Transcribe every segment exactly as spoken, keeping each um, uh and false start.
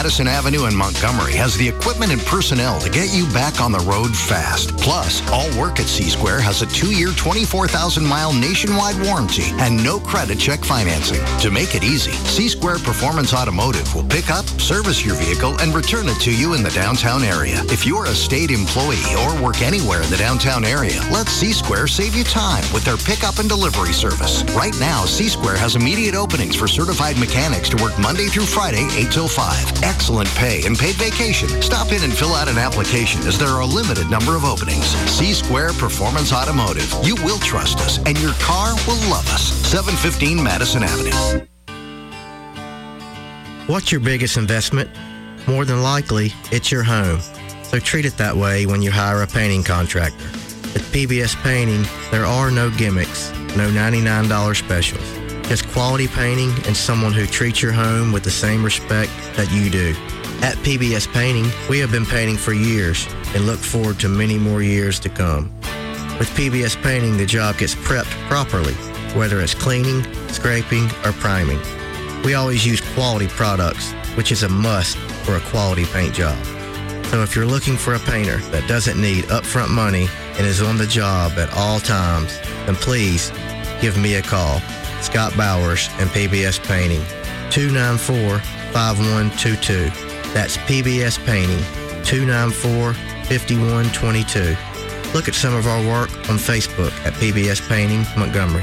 Madison Avenue in Montgomery has the equipment and personnel to get you back on the road fast. Plus, all work at C-Square has a two-year, twenty-four thousand mile nationwide warranty and no credit check financing. To make it easy, C-Square Performance Automotive will pick up, service your vehicle, and return it to you in the downtown area. If you're a state employee or work anywhere in the downtown area, let C-Square save you time with their pickup and delivery service. Right now, C-Square has immediate openings for certified mechanics to work Monday through Friday, eight till five. Excellent pay and paid vacation. Stop in and fill out an application as there are a limited number of openings. C-Square Performance Automotive. You will trust us, and your car will love us. seven fifteen Madison Avenue. What's your biggest investment? More than likely, it's your home. So treat it that way when you hire a painting contractor. At P B S Painting, there are no gimmicks, no ninety-nine dollars specials. Just quality painting and someone who treats your home with the same respect that you do. At P B S Painting, we have been painting for years and look forward to many more years to come. With P B S Painting, the job gets prepped properly, whether it's cleaning, scraping, or priming. We always use quality products, which is a must for a quality paint job. So if you're looking for a painter that doesn't need upfront money and is on the job at all times, then please give me a call. Scott Bowers and P B S Painting, two nine four, five one two two. That's P B S Painting, two nine four, five one two two. Look at some of our work on Facebook at P B S Painting Montgomery.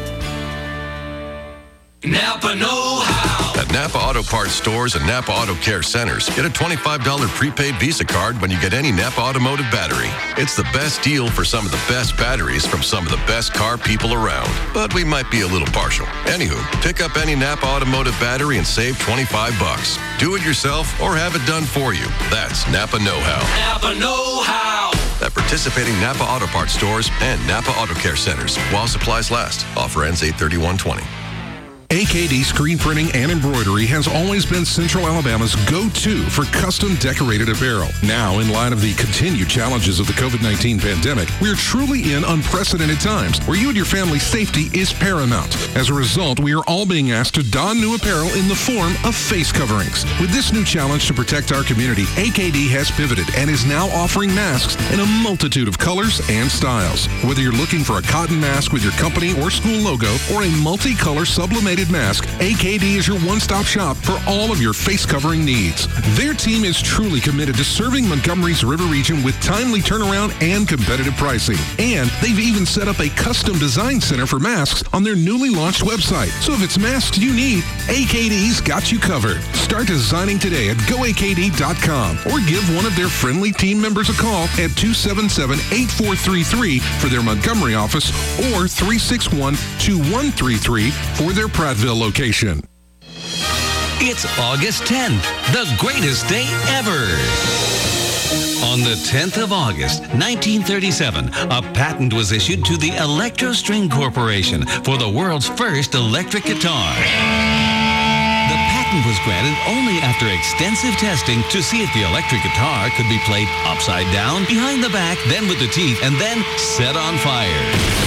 Napa know-how. At Napa Auto Parts stores and Napa Auto Care Centers, get a twenty-five dollars prepaid Visa card when you get any Napa Automotive battery. It's the best deal for some of the best batteries from some of the best car people around. But we might be a little partial. Anywho, pick up any Napa Automotive battery and save twenty-five bucks. Do it yourself or have it done for you. That's Napa know-how. Napa know-how. At participating Napa Auto Parts stores and Napa Auto Care Centers while supplies last. Offer ends eight thirty-one twenty. A K D Screen Printing and Embroidery has always been Central Alabama's go-to for custom decorated apparel. Now, in light of the continued challenges of the covid nineteen pandemic, we're truly in unprecedented times where you and your family's safety is paramount. As a result, we are all being asked to don new apparel in the form of face coverings. With this new challenge to protect our community, A K D has pivoted and is now offering masks in a multitude of colors and styles. Whether you're looking for a cotton mask with your company or school logo or a multicolor sublimated mask, A K D is your one-stop shop for all of your face covering needs. Their team is truly committed to serving Montgomery's River region with timely turnaround and competitive pricing. And they've even set up a custom design center for masks on their newly launched website. So if it's masks you need, A K D's got you covered. Start designing today at go A K D dot com or give one of their friendly team members a call at two seven seven, eight four three three for their Montgomery office or three six one, two one three three for their Prattville location. It's August tenth, the greatest day ever. On the tenth of August, nineteen thirty-seven, a patent was issued to the Electro String Corporation for the world's first electric guitar. The patent was granted only after extensive testing to see if the electric guitar could be played upside down, behind the back, then with the teeth, and then set on fire.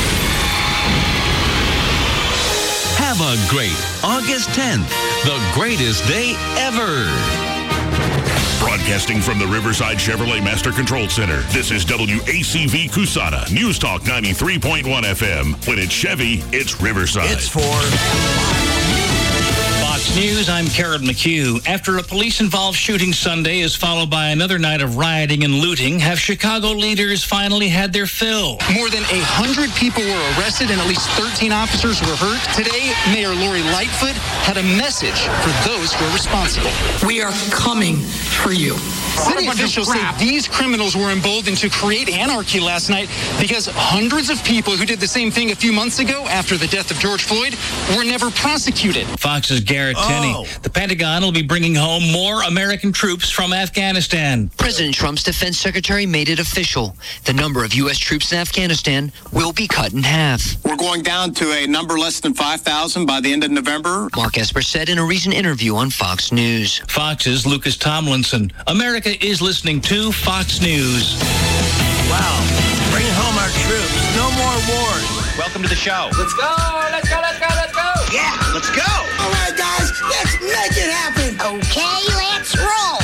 Have a great August tenth, the greatest day ever. Broadcasting from the Riverside Chevrolet Master Control Center, this is W A C V Cusana, News Talk ninety-three point one F M. When it's Chevy, it's Riverside. It's for Fox News, I'm Karen McHugh. After a police-involved shooting Sunday is followed by another night of rioting and looting, have Chicago leaders finally had their fill? More than one hundred people were arrested and at least thirteen officers were hurt. Today, Mayor Lori Lightfoot had a message for those who are responsible. We are coming for you. City officials say these criminals were emboldened to create anarchy last night because hundreds of people who did the same thing a few months ago after the death of George Floyd were never prosecuted. Fox's Garrett Oh. Tenney. The Pentagon will be bringing home more American troops from Afghanistan. President Trump's defense secretary made it official. The number of U S troops in Afghanistan will be cut in half. We're going down to a number less than five thousand by the end of November. Mark Esper said in a recent interview on Fox News. Fox's Lucas Tomlinson. America is listening to Fox News. Wow. Bring home our troops. No more wars. Welcome to the show. Let's go. Let's go. Let's go. Let's go. Yeah, let's go. All right, guys. Let's make it happen. Okay, let's roll.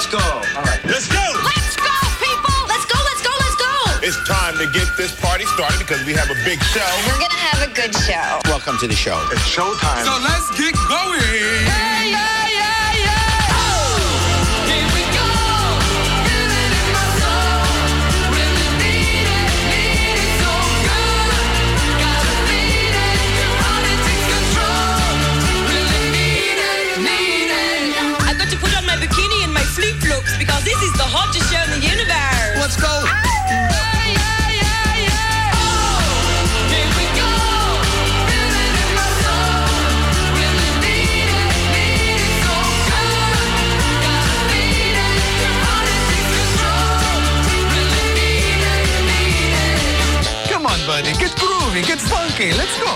Let's go. All right. Let's go. Let's go, people. Let's go, let's go, let's go. It's time to get this party started because we have a big show. We're going to have a good show. Welcome to the show. It's showtime. So let's get going. Hey, yeah, yeah, yeah. Oh, here we go. Feel it in my soul. Really need it, need it so good. Gotta need it. Heart it takes control. Really need it, need it. I got to put on my bikini and my flip-flops because this is the hottest show in the universe. Let's go. Come on, buddy. Get groovy. Get funky. Let's go.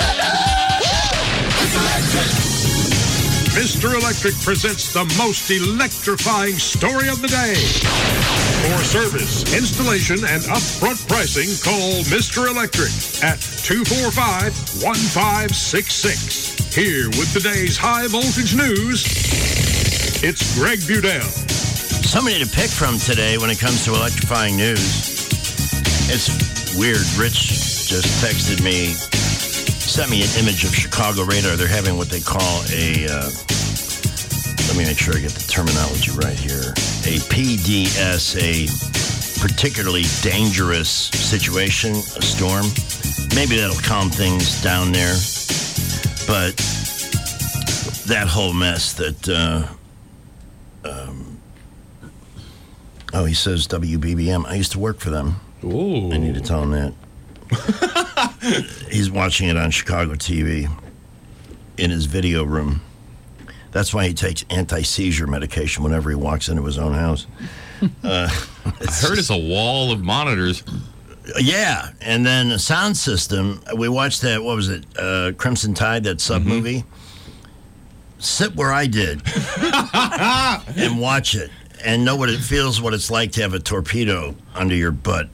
Mister Electric presents the most electrifying story of the day. For service, installation, and upfront pricing, call Mister Electric at two four five, one five six six. Here with today's high voltage news, it's Greg Budell. Somebody to pick from today when it comes to electrifying news. It's weird. Rich just texted me, sent me an image of Chicago radar. They're having what they call a, uh, let me make sure I get the terminology right here, a P D S, a particularly dangerous situation, a storm. Maybe that'll calm things down there. But that whole mess that, uh, um, oh, he says W B B M. I used to work for them. Ooh. I need to tell him that. He's watching it on Chicago T V in his video room. That's why he takes anti-seizure medication whenever he walks into his own house. Uh, I heard it's a wall of monitors. Yeah, and then a sound system. We watched that, what was it, uh, Crimson Tide, that sub-movie? Mm-hmm. Sit where I did and watch it and know what it feels, what it's like to have a torpedo under your butt.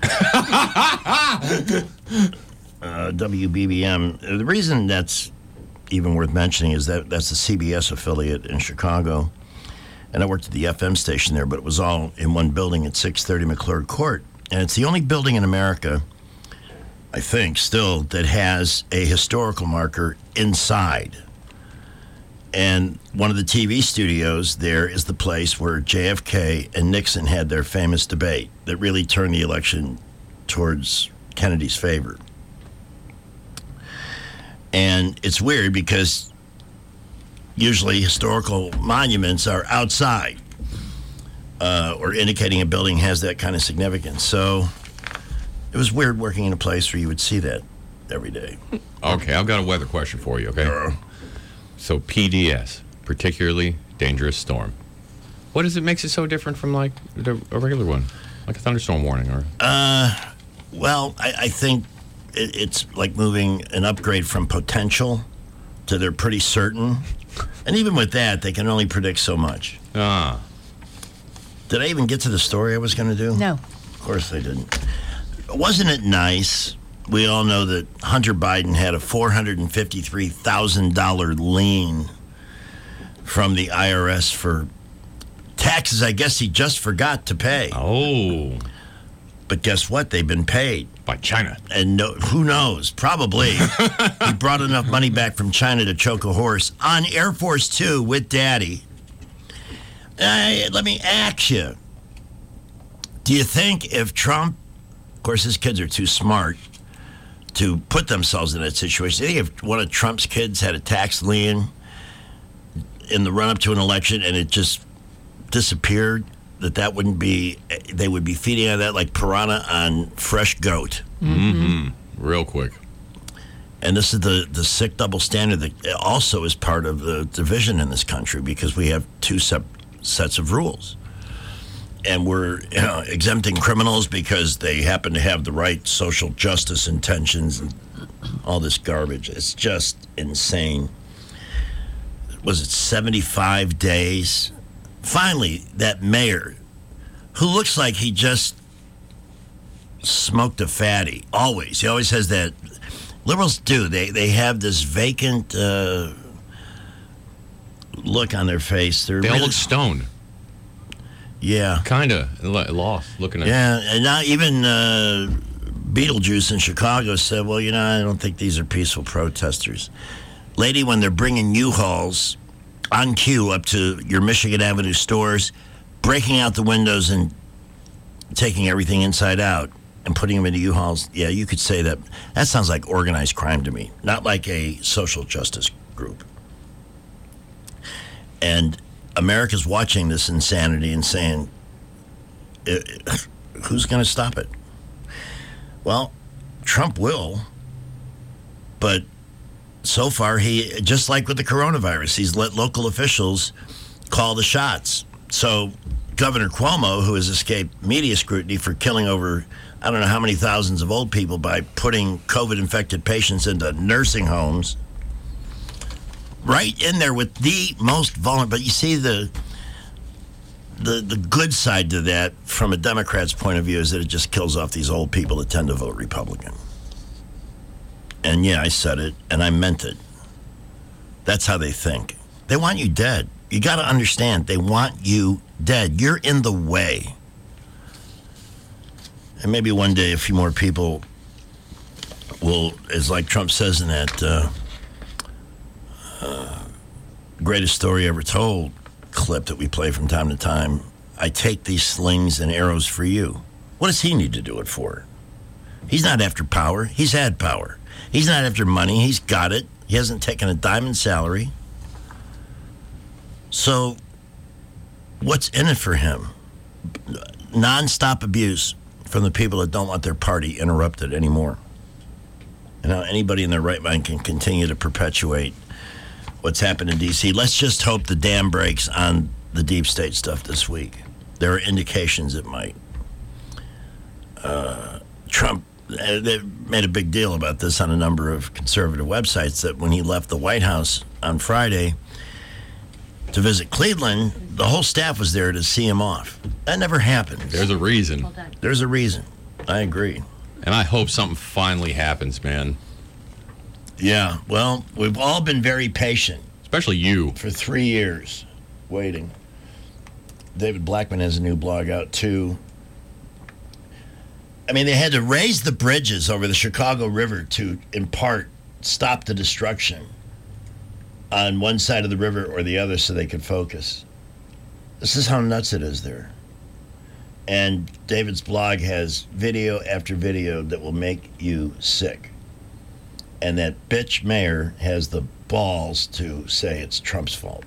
uh, W B B M. The reason that's even worth mentioning is that that's the C B S affiliate in Chicago. And I worked at the F M station there, but it was all in one building at six thirty McClure Court. And it's the only building in America, I think, still, that has a historical marker inside. And one of the T V studios there is the place where J F K and Nixon had their famous debate that really turned the election towards Kennedy's favor. And it's weird because usually historical monuments are outside uh, or indicating a building has that kind of significance. So it was weird working in a place where you would see that every day. Okay, I've got a weather question for you, okay? Uh, so P D S, particularly dangerous storm. What is it makes it so different from like the, a regular one? Like a thunderstorm warning or? Uh, well, I, I think it, it's like moving an upgrade from potential to they're pretty certain. And even with that, they can only predict so much. Ah. Did I even get to the story I was going to do? No. Of course I didn't. Wasn't it nice? We all know that Hunter Biden had a four hundred fifty-three thousand dollars lien from the I R S for taxes I guess he just forgot to pay. Oh. But guess what? They've been paid. By China. And no, who knows? Probably. He brought enough money back from China to choke a horse on Air Force Two with Daddy. Uh, let me ask you. Do you think if Trump, of course his kids are too smart to put themselves in that situation, do you think if one of Trump's kids had a tax lien in the run-up to an election and it just disappeared, that that wouldn't be, they would be feeding on that like piranha on fresh goat. Mm-hmm. Real quick. And this is the, the sick double standard that also is part of the division in this country because we have two sep- sets of rules. And we're you know, exempting criminals because they happen to have the right social justice intentions and all this garbage. It's just insane. Was it seventy-five days? Finally, that mayor, who looks like he just smoked a fatty, always. He always has that. Liberals do. They they have this vacant uh, look on their face. They're they all really, look stoned. Yeah. Kind of lost looking at Yeah, and now even uh, Beetlejuice in Chicago said, well, you know, I don't think these are peaceful protesters. Lady, when they're bringing U-Hauls on cue up to your Michigan Avenue stores, breaking out the windows and taking everything inside out and putting them into U-Hauls, yeah, you could say that. That sounds like organized crime to me, not like a social justice group. And America's watching this insanity and saying, who's going to stop it? Well, Trump will, but so far, he, just like with the coronavirus, he's let local officials call the shots. So Governor Cuomo, who has escaped media scrutiny for killing over, I don't know how many thousands of old people by putting COVID-infected patients into nursing homes, right in there with the most vulnerable. But you see, the the the good side to that, from a Democrat's point of view, is that it just kills off these old people that tend to vote Republican. And yeah, I said it, and I meant it. That's how they think. They want you dead. You got to understand, they want you dead. You're in the way. And maybe one day a few more people will, as like Trump says in that uh, uh, greatest story ever told clip that we play from time to time, I take these slings and arrows for you. What does he need to do it for? He's not after power. He's had power. He's not after money. He's got it. He hasn't taken a dime in salary. So what's in it for him? Non-stop abuse from the people that don't want their party interrupted anymore. And how anybody in their right mind can continue to perpetuate what's happened in D C. Let's just hope the dam breaks on the deep state stuff this week. There are indications it might. Uh, Trump, they made a big deal about this on a number of conservative websites, that when he left the White House on Friday to visit Cleveland, the whole staff was there to see him off. That never happens. There's a reason. There's a reason. I agree. And I hope something finally happens, man. Yeah, well, we've all been very patient. Especially you. For three years, waiting. David Blackman has a new blog out, too. I mean, they had to raise the bridges over the Chicago River to, in part, stop the destruction on one side of the river or the other so they could focus. This is how nuts it is there. And David's blog has video after video that will make you sick. And that bitch mayor has the balls to say it's Trump's fault.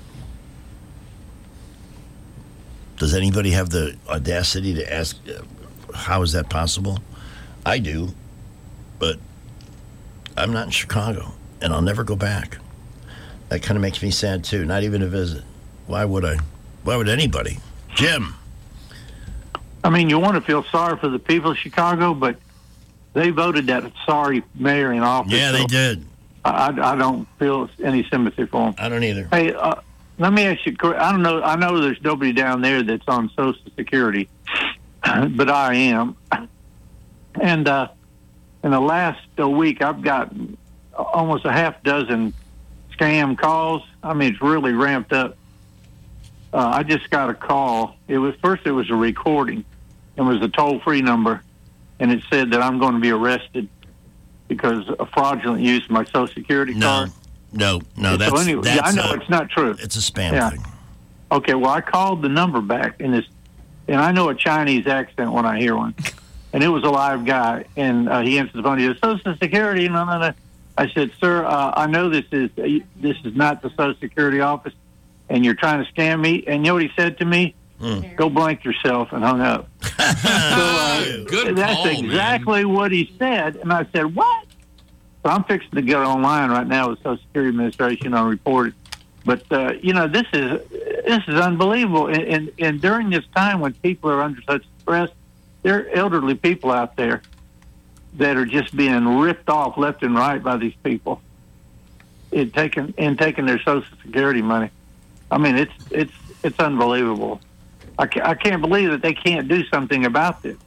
Does anybody have the audacity to ask, uh, how is that possible? I do, but I'm not in Chicago, and I'll never go back. That kind of makes me sad, too. Not even a visit. Why would I? Why would anybody? Jim. I mean, you want to feel sorry for the people of Chicago, but they voted that sorry mayor in office. Yeah, they so did. I, I don't feel any sympathy for them. I don't either. Hey, uh, let me ask you, I don't know, I know there's nobody down there that's on Social Security, but I am. And uh, in the last uh, week, I've got almost a half dozen scam calls. I mean, it's really ramped up. Uh, I just got a call. It was first it was a recording. It was a toll-free number, and it said that I'm going to be arrested because of fraudulent use of my Social Security no, card. No, no, And that's, so anyway, that's yeah, I know a, it's not true. It's a spam Yeah. thing. Okay, well, I called the number back, and it's, and I know a Chinese accent when I hear one. And it was a live guy, and uh, he answered the phone. He said, Social Security, no, no, no. I said, sir, uh, I know this is this is not the Social Security office, and you're trying to scam me. And you know what he said to me? Mm. Go blank yourself, and hung up. so, uh, Good that's call, exactly what he said. And I said, what? So I'm fixing to get online right now with Social Security Administration on report. But, uh, you know, this is this is unbelievable. And, and, and during this time when people are under such stress, there are elderly people out there that are just being ripped off left and right by these people and taking, and taking their Social Security money. I mean, it's it's it's unbelievable. I can't, I can't believe that they can't do something about this.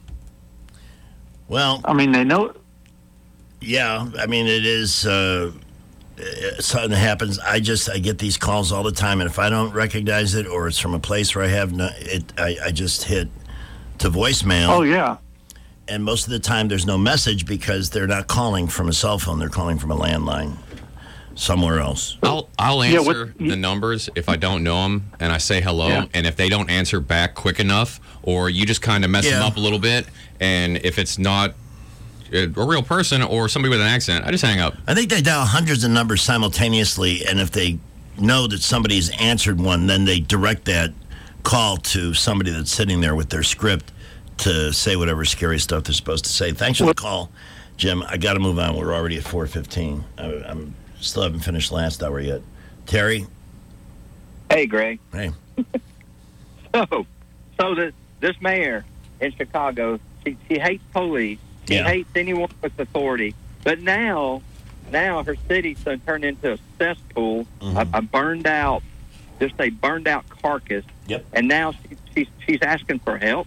Well, I mean, they know. Yeah, I mean, it is. Uh, uh, something happens, I just I get these calls all the time, and if I don't recognize it or it's from a place where I have no, it, I, I just hit to voicemail. Oh yeah. And most of the time, there's no message because they're not calling from a cell phone; they're calling from a landline somewhere else. I'll I'll Yeah, answer what- the numbers if I don't know them, and I say hello. Yeah. And if they don't answer back quick enough, or you just kind of mess them Yeah. up a little bit, and if it's not a a real person or somebody with an accent, I just hang up. I think they dial hundreds of numbers simultaneously, and if they know that somebody's answered one, then they direct that call to somebody that's sitting there with their script to say whatever scary stuff they're supposed to say. Thanks for the call, Jim. I got to move on. We're already at four fifteen. I, I'm still haven't finished last hour yet. Terry? Hey, Greg. Hey. So, so this this mayor in Chicago, she, she hates police. She Yeah. hates anyone with authority. But now, now her city's done turned into a cesspool, Mhm. a, a burned out, just a burned out carcass. Yep. And now she, she's she's asking for help.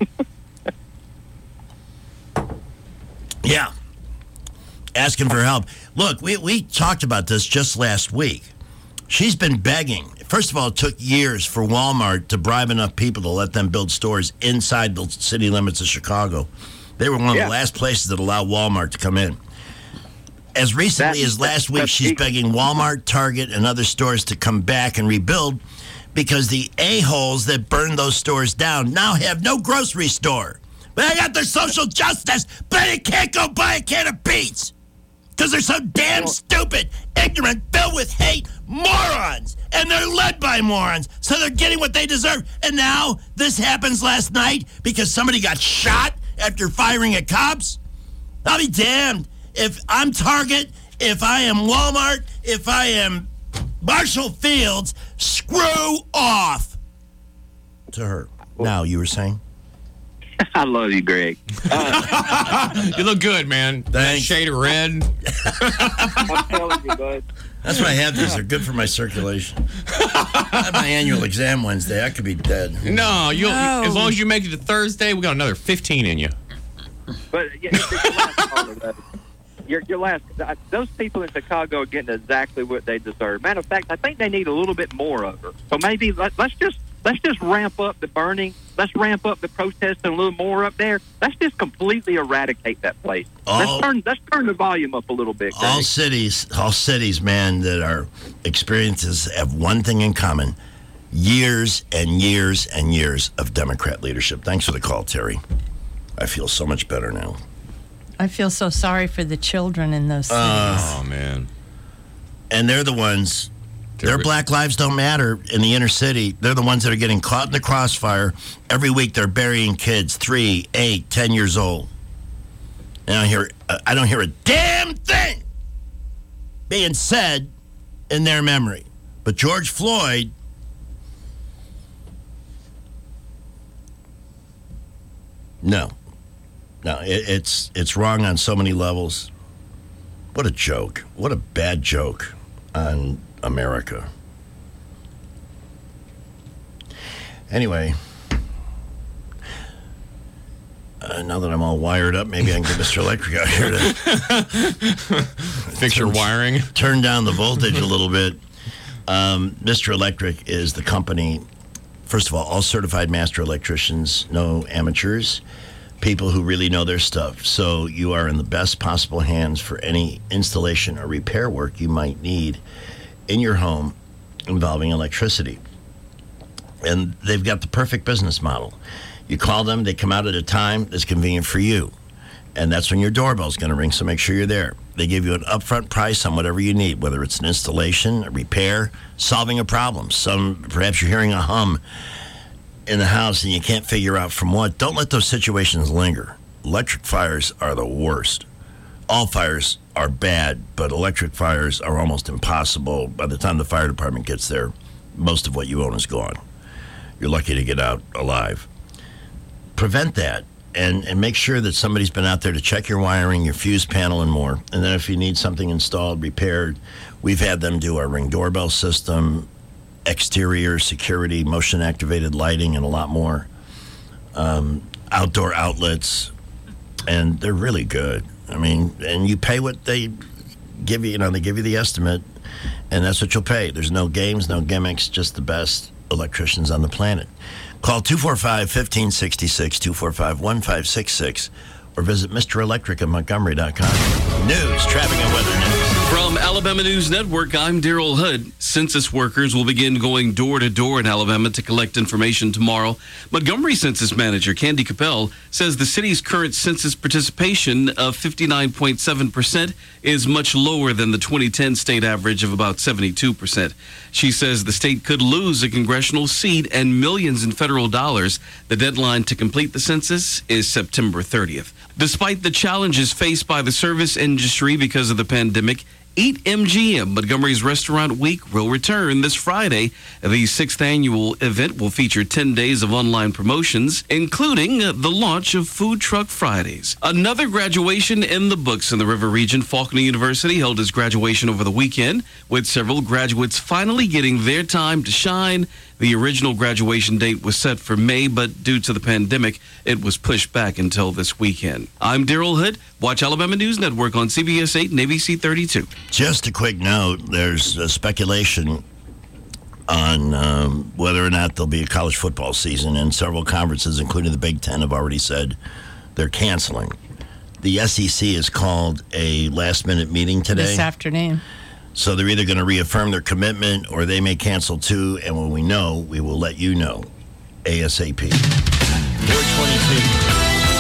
Yeah. Asking for help. Look, we, we talked about this just last week. She's been begging. First of all, it took years for Walmart to bribe enough people to let them build stores inside the city limits of Chicago. They were one of Yeah. the last places that allowed Walmart to come in. As recently That- as last week, that's she's big. begging Walmart, Target, and other stores to come back and rebuild because the a-holes that burned those stores down now have no grocery store. But they got their social justice, but they can't go buy a can of beets because they're so damn stupid, ignorant, filled with hate, morons, and they're led by morons, so they're getting what they deserve. And now this happens last night because somebody got shot after firing at cops? I'll be damned. If I'm Target, if I am Walmart, if I am Marshall Fields, screw off to her. Now, you were saying? I love you, Greg. You look good, man. That Thanks. shade of red. I'm telling you, bud. That's why I have these. They're good for my circulation. I have my annual exam Wednesday. I could be dead. No, you'll No. as long as you make it to Thursday, we got another fifteen in you. But yeah, it's your last caller, though. Your, your last, those people in Chicago are getting exactly what they deserve. Matter of fact, I think they need a little bit more of her. So maybe let, let's just let's just ramp up the burning. Let's ramp up the protesting a little more up there. Let's just completely eradicate that place. All- let's turn let's turn the volume up a little bit. Greg. All cities, all cities, man, that are experiences have one thing in common: years and years and years of Democrat leadership. Thanks for the call, Terry. I feel so much better now. I feel so sorry for the children in those cities. Uh, Oh man. And they're the ones. Their Terry- black lives don't matter in the inner city. They're the ones that are getting caught in the crossfire. Every week they're burying kids, three, eight, ten years old. And I hear, uh, I don't hear a damn thing being said in their memory. But George Floyd, no, no, it, it's it's wrong on so many levels. What a joke! What a bad joke on America. Anyway, uh, now that I'm all wired up, maybe I can get Mister Electric out here to Fix your wiring. turn down the voltage a little bit. Um, Mister Electric is the company, first of all, all certified master electricians, no amateurs, people who really know their stuff. So you are in the best possible hands for any installation or repair work you might need in your home involving electricity. And they've got the perfect business model. You call them, they come out at a time that's convenient for you. And that's when your doorbell's going to ring, so make sure you're there. They give you an upfront price on whatever you need, whether it's an installation, a repair, solving a problem. Some, perhaps you're hearing a hum in the house and you can't figure out from what. Don't let those situations linger. Electric fires are the worst. All fires are bad, but electric fires are almost impossible. By the time the fire department gets there, most of what you own is gone. You're lucky to get out alive. Prevent that. And, and make sure that somebody's been out there to check your wiring, your fuse panel, and more. And then if you need something installed, repaired, we've had them do our Ring doorbell system, exterior security, motion-activated lighting, and a lot more. Um, outdoor outlets, and they're really good. I mean, and you pay what they give you. You know, they give you the estimate. And that's what you'll pay. There's no games, no gimmicks, just the best electricians on the planet. Call two four five, one five six six, two four five, one five six six, or visit Mister Electric at Montgomery dot com. News, traffic, and weather news. From Alabama News Network, I'm Daryl Hood. Census workers will begin going door to door in Alabama to collect information tomorrow. Montgomery Census Manager Candy Capel says the city's current census participation of fifty-nine point seven percent is much lower than the twenty ten state average of about seventy-two percent. She says the state could lose a congressional seat and millions in federal dollars. The deadline to complete the census is September thirtieth. Despite the challenges faced by the service industry because of the pandemic, Eat M G M, Montgomery's Restaurant Week, will return this Friday. The sixth annual event will feature ten days of online promotions, including the launch of Food Truck Fridays. Another graduation in the books in the River Region. Faulkner University held its graduation over the weekend, with several graduates finally getting their time to shine. The original graduation date was set for May, but due to the pandemic, it was pushed back until this weekend. I'm Daryl Hood. Watch Alabama News Network on C B S eight and A B C thirty-two. Just a quick note, there's uh, speculation on um, whether or not there'll be a college football season, and several conferences, including the Big Ten, have already said they're canceling. The S E C has called a last-minute meeting today. This afternoon. So they're either going to reaffirm their commitment or they may cancel too, and when we know, we will let you know ASAP. four twenty-two.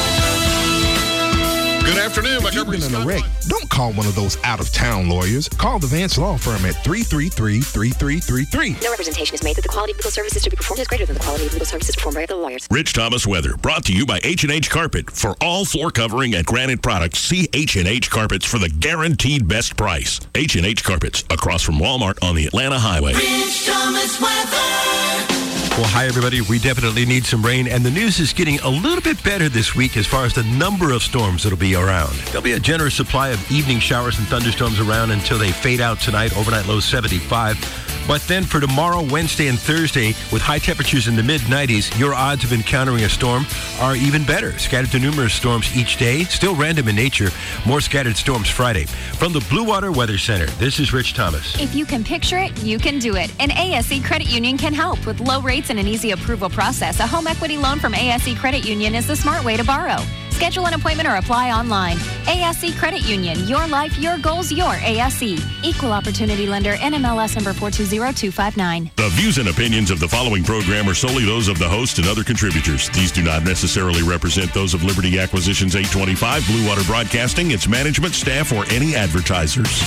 Good afternoon, Montgomery. You've been in a wreck. Don't call one of those out-of-town lawyers. Call the Vance Law Firm at three three three, three three three three. No representation is made that the quality of legal services to be performed is greater than the quality of legal services performed by other lawyers. Rich Thomas Weather, brought to you by H and H Carpet. For all floor covering and granite products, see H and H Carpets for the guaranteed best price. H and H Carpets, across from Walmart on the Atlanta Highway. Rich Thomas Weather. Well, hi, everybody. We definitely need some rain, and the news is getting a little bit better this week as far as the number of storms that'll be around. There'll be a generous supply of evening showers and thunderstorms around until they fade out tonight. Overnight low seventy-five. But then for tomorrow, Wednesday, and Thursday, with high temperatures in the mid nineties, your odds of encountering a storm are even better. Scattered to numerous storms each day, still random in nature. More scattered storms Friday. From the Blue Water Weather Center, this is Rich Thomas. If you can picture it, you can do it. And A S E Credit Union can help. With low rates and an easy approval process, a home equity loan from A S E Credit Union is the smart way to borrow. Schedule an appointment or apply online. A S E Credit Union. Your life, your goals, your A S E. Equal Opportunity Lender. N M L S number four two zero two five nine. The views and opinions of the following program are solely those of the host and other contributors. These do not necessarily represent those of Liberty Acquisitions eight twenty-five, Blue Water Broadcasting, its management, staff, or any advertisers.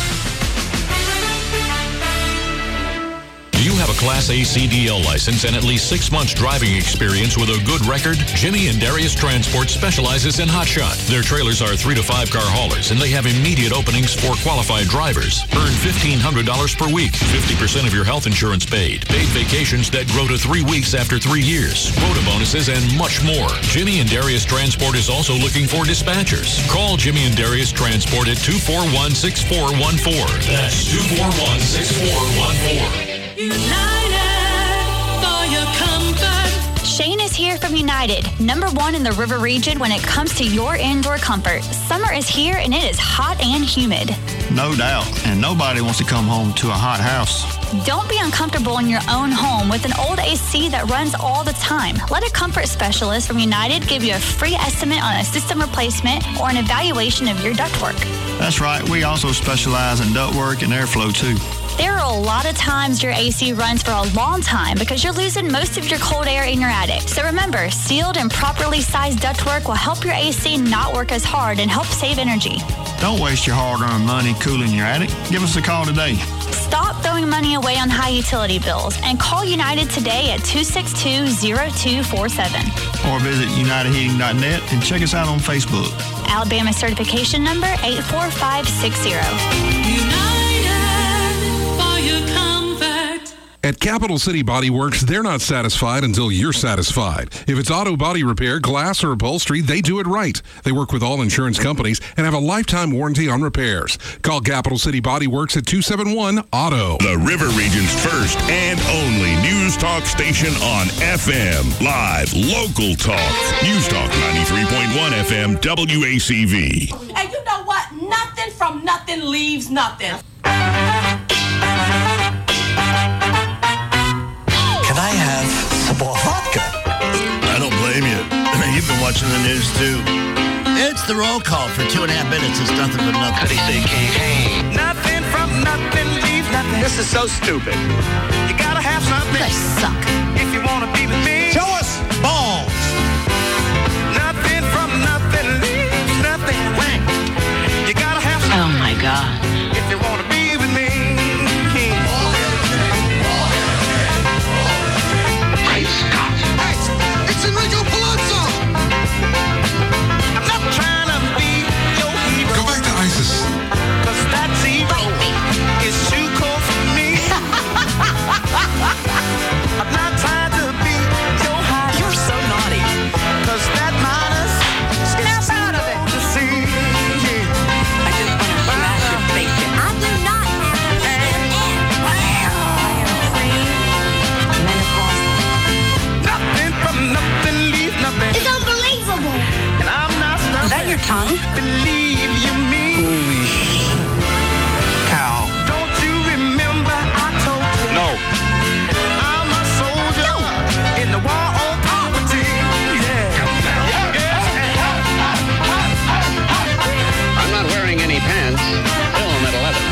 Do you have a Class A C D L license and at least six months driving experience with a good record? Jimmy and Darius Transport specializes in hotshot. Their trailers are three to five car haulers, and they have immediate openings for qualified drivers. Earn fifteen hundred dollars per week, fifty percent of your health insurance paid, paid vacations that grow to three weeks after three years, quota bonuses, and much more. Jimmy and Darius Transport is also looking for dispatchers. Call Jimmy and Darius Transport at two four one, six four one four. That's two four one, six four one four. United for your comfort. Shane is here from United, number one in the River Region when it comes to your indoor comfort. Summer is here and it is hot and humid. No doubt, and nobody wants to come home to a hot house. Don't be uncomfortable in your own home with an old A C that runs all the time. Let a comfort specialist from United give you a free estimate on a system replacement or an evaluation of your ductwork. That's right, we also specialize in ductwork and airflow too. There are a lot of times your A C runs for a long time because you're losing most of your cold air in your attic. So remember, sealed and properly sized ductwork will help your A C not work as hard and help save energy. Don't waste your hard-earned money cooling your attic. Give us a call today. Stop throwing money away on high utility bills and call United today at two six two, zero two four seven. Or visit united heating dot net and check us out on Facebook. Alabama certification number eight four five six zero. At Capital City Body Works, they're not satisfied until you're satisfied. If it's auto body repair, glass, or upholstery, they do it right. They work with all insurance companies and have a lifetime warranty on repairs. Call Capital City Body Works at two seven one, auto. The River Region's first and only news talk station on F M. Live, local talk. News Talk ninety-three point one F M, W A C V. And you know what? Nothing from nothing leaves nothing. Unbelievable vodka. I don't blame you. You've been watching the news, too. It's the roll call for two and a half minutes. It's nothing but nothing. How do you say, King? Hey. Nothing from nothing leaves nothing. This is so stupid. You gotta have something. You guys suck. If you wanna be with me. Show us balls. Nothing from nothing leaves nothing. Wait. You gotta have something. Oh my God. If you wanna be with me. Hey, Scott. Hey, it's Enrico Palazzo. I'm not trying to be your hero. Go back to ISIS. Cause that zero is too cold for me. I'm not trying to be your high. You're so naughty. Cause that minus Snap out of it. to see. I just want to smash your bacon. I do not have P M S. Nothing from nothing leaves nothing. It's unbelievable. And I'm not stuck. Is that your tongue? Believe you me. Holy cow. Don't you remember I told you? No. I'm a soldier in the war on poverty. Yeah. I'm not wearing any pants. Film at eleven.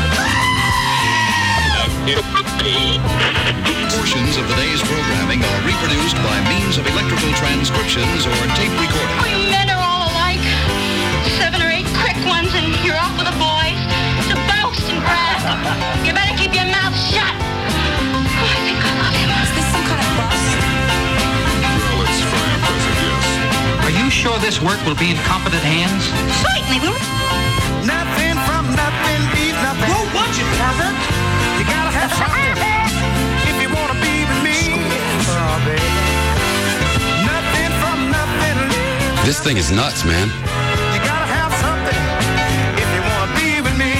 Portions of the day's programming are reproduced by means of electrical transcriptions or tape recording. Oh, you men are all alike. Seven or eight quick ones, and you're off with the boys to boast and brag. You better keep your mouth shut. Oh, I think I love him. Is this some kind of bust? Well, it's very impressive, yes. Are you sure this work will be in competent hands? Certainly, will Nothing from nothing leaves nothing. Whoa, watch it, pervert. You gotta have something if you wanna be with me. Oh, baby. Nothing from nothing leaves. This thing is nuts, man. You gotta have something if you wanna be with me.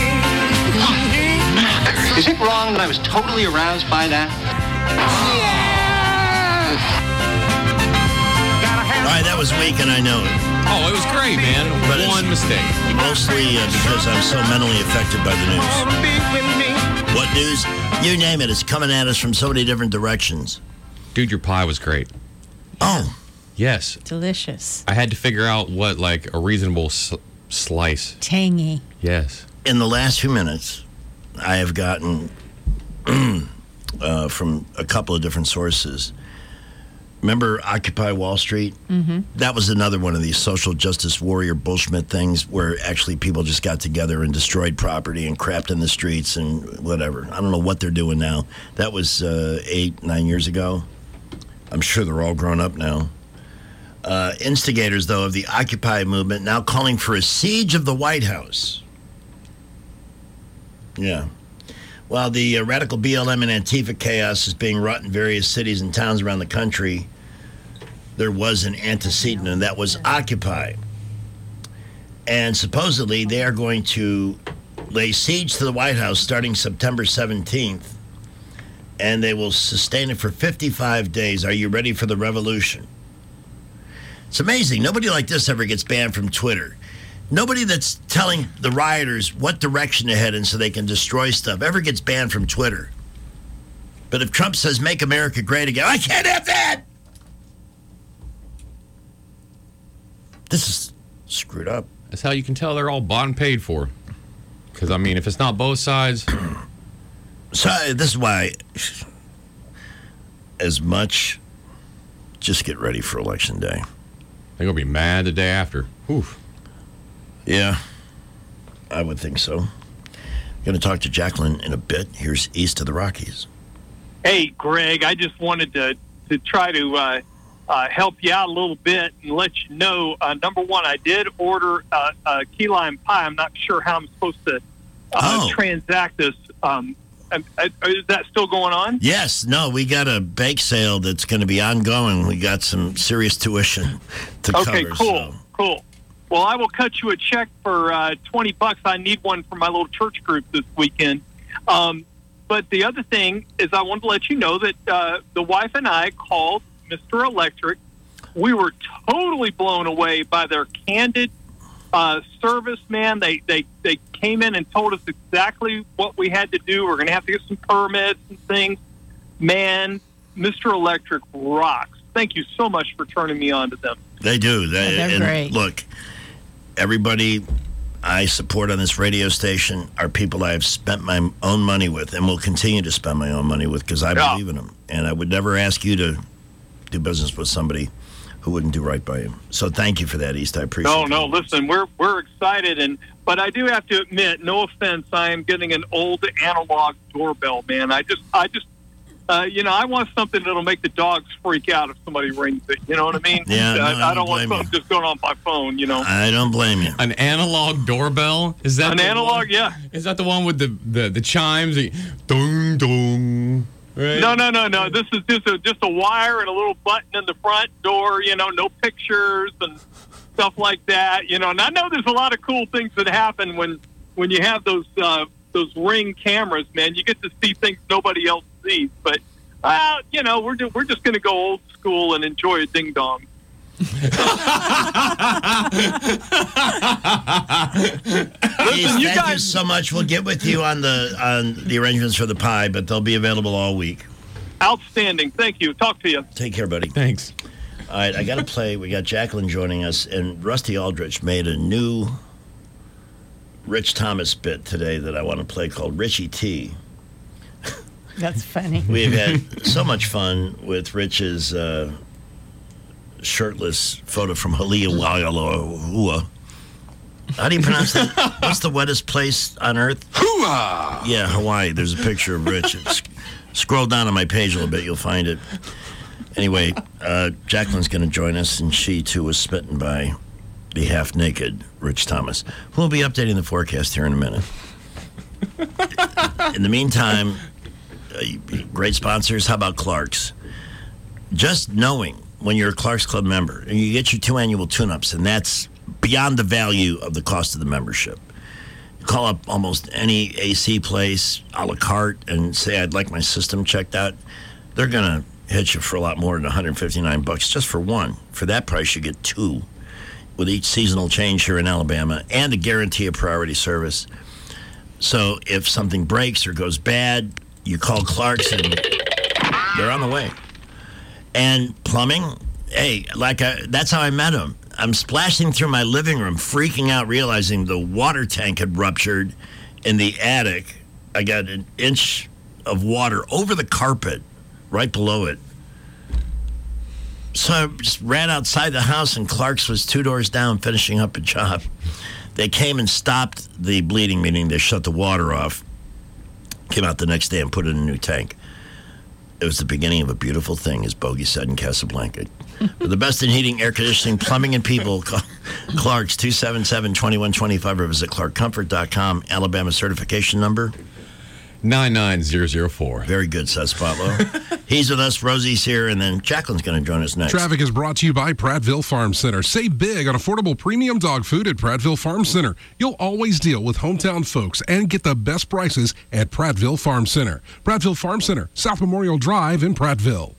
Is it wrong that I was totally aroused by that? All right, that was weak, and I know it. Oh, it was great, man. But it's- One mistake. Mostly uh, because I'm so mentally affected by the news. Wanna be with me. What news? You name it. It's coming at us from so many different directions. Dude, your pie was great. Oh. Yes. Delicious. I had to figure out what, like, a reasonable s- slice. Tangy. Yes. In the last few minutes, I have gotten uh, from a couple of different sources. Remember Occupy Wall Street? Mm-hmm. That was another one of these social justice warrior bullshit things where actually people just got together and destroyed property and crapped in the streets and whatever. I don't know what they're doing now. That was uh, eight, nine years ago. I'm sure they're all grown up now. Uh, instigators, though, of the Occupy movement now calling for a siege of the White House. Yeah. While the uh, radical B L M and Antifa chaos is being wrought in various cities and towns around the country, there was an antecedent, and that was Occupy. And supposedly they are going to lay siege to the White House starting September seventeenth, and they will sustain it for fifty-five days. Are you ready for the revolution? It's amazing. Nobody like this ever gets banned from Twitter. Nobody that's telling the rioters what direction to head in so they can destroy stuff ever gets banned from Twitter. But if Trump says, make America great again, I can't have that! This is screwed up. That's how you can tell they're all bought and paid for. Because, I mean, if it's not both sides... So this is why, as much, just get ready for Election Day. They're going to be mad the day after. Oof. Yeah, I would think so. Going to talk to Jacqueline in a bit. Here's East of the Rockies. Hey, Greg, I just wanted to, to try to uh, uh, help you out a little bit and let you know, uh, number one, I did order uh, a key lime pie. I'm not sure how I'm supposed to uh, Oh. transact this. Um, um, uh, is that still going on? Yes, no, we got a bake sale that's going to be ongoing. We got some serious tuition to Okay, cover. cool, so- cool. Well, I will cut you a check for uh, twenty bucks. I need one for my little church group this weekend. Um, but the other thing is I wanted to let you know that uh, the wife and I called Mister Electric. We were totally blown away by their candid uh, service, man. They, they, they came in and told us exactly what we had to do. We're going to have to get some permits and things. Man, Mister Electric rocks. thank you so much for turning me on to them. They do. They, Yeah, they're and great. Look, everybody I support on this radio station are people I have spent my own money with and will continue to spend my own money with because I Yeah. believe in them. And I would never ask you to do business with somebody who wouldn't do right by you. So thank you for that, East. I appreciate No, it. no, listen, we're we're excited, and but I do have to admit, no offense, I am getting an old analog doorbell, man. I just, I just, uh, you know, I want something that'll make the dogs freak out if somebody rings it. You know what I mean? Yeah, I, no, I I don't don't want blame something just going on my phone. You know, I don't blame you. An analog doorbell? Is that An the analog, one? yeah. Is that the one with the the, the chimes? The dong dong. Right? no, no, no, no. This is just a just a wire and a little button in the front door. You know, no pictures and stuff like that. You know, and I know there's a lot of cool things that happen when when you have those uh, those Ring cameras, man. You get to see things nobody else sees. But uh, you know, we're ju- we're just going to go old school and enjoy a ding dong. Keith, you thank you guys- so much. We'll get with you on the on the arrangements for the pie, but they'll be available all week. Outstanding. Thank you. Talk to you. Take care, buddy. Thanks. All right, I got to play. We got Jacqueline joining us, and Rusty Aldrich made a new Rich Thomas bit today that I want to play called Richie T. That's funny. We've had so much fun with Rich's uh, shirtless photo from Haleakala. How do you pronounce that? What's the wettest place on earth? Hooah! Yeah, Hawaii. There's a picture of Rich. It's, scroll down on my page a little bit, you'll find it. Anyway, uh, Jacqueline's going to join us, and she, too, was smitten by the half-naked Rich Thomas. We'll be updating the forecast here in a minute. In the meantime, uh, great sponsors. How about Clark's? Just knowing when you're a Clark's Club member, and you get your two annual tune-ups, and that's beyond the value of the cost of the membership. You call up almost any A C place, a la carte, and say, I'd like my system checked out. They're going to hit you for a lot more than one hundred fifty-nine bucks just for one. For that price, you get two with each seasonal change here in Alabama and a guarantee of priority service. So if something breaks or goes bad, you call Clark's and they're on the way. And plumbing, hey, like I, that's how I met him. I'm splashing through my living room, freaking out, realizing the water tank had ruptured in the attic. I got an inch of water over the carpet right below it. So I just ran outside the house, and Clark's was two doors down finishing up a job. They came and stopped the bleeding, meaning they shut the water off. Came out the next day and put in a new tank. It was the beginning of a beautiful thing, as Bogey said in Casablanca. For the best in heating, air conditioning, plumbing, and people, call Clark's two seven seven, two one two five or visit clark comfort dot com. Alabama certification number? nine nine zero zero four. Very good, Seth Spotlow. He's with us, Rosie's here, and then Jacqueline's going to join us next. Traffic is brought to you by Prattville Farm Center. Save big on affordable premium dog food at Prattville Farm Center. You'll always deal with hometown folks and get the best prices at Prattville Farm Center. Prattville Farm Center, South Memorial Drive in Prattville.